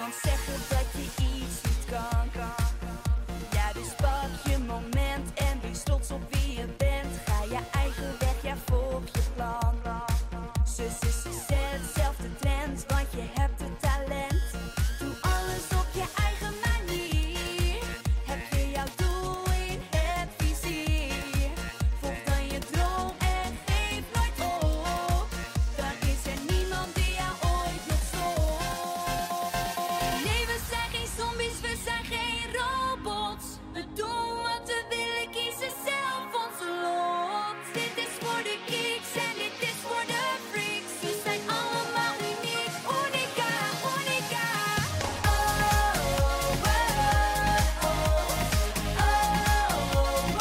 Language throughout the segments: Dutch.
niemand zeggen dat je iets niet kan. Ja, dus pak je moment en wees trots op wie je bent. Ga je eigen weg, ja, volg je plan. Zus, zet zelf de trends, want je hebt het talent. Doe alles op je eigen manier. Heb je jouw doel in het vizier? Volg dan je droom en geef nooit op. Dan is er niemand die jou ooit nog stopt. Nee, we zijn geen zombies, we zijn geen robots. We doen wat we willen, kiezen zelf onze lot. Dit is voor de kicks en dit is voor de freaks. We zijn allemaal uniek, unica, unica. Oh, oh, oh, oh, oh,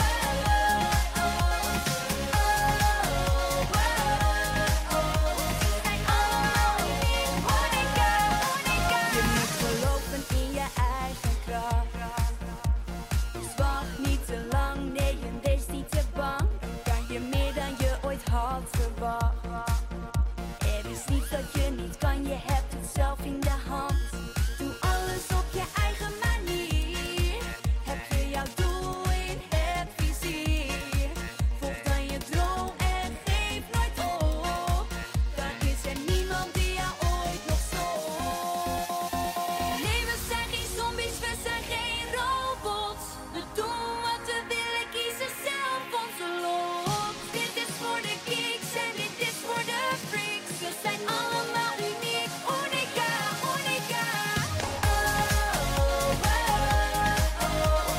Je moet geloven in je eigen kracht. Dus wacht niet te lang, nee, en wees niet te bang. Kan je meer dan je ooit had verwacht. Er is niets dat je niet kan, je hebt het zelf in de hand. Doe alles op je eigen manier. Heb je jouw doel in het vizier? Volg dan je droom en geef nooit op. Dan is er niemand die jou ooit nog stopt. Nee, we zijn geen zombies, we zijn geen robots. We doen wat we willen, kiezen zelf onze lot. Dit is voor de kicks en dit is voor de freaks. We zijn allemaal uniek, unica, unica. Oh, oh, oh, oh,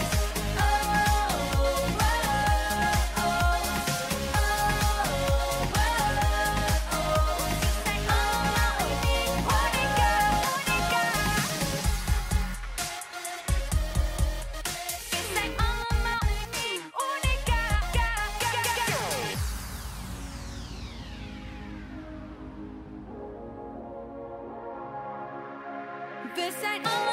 we zijn allemaal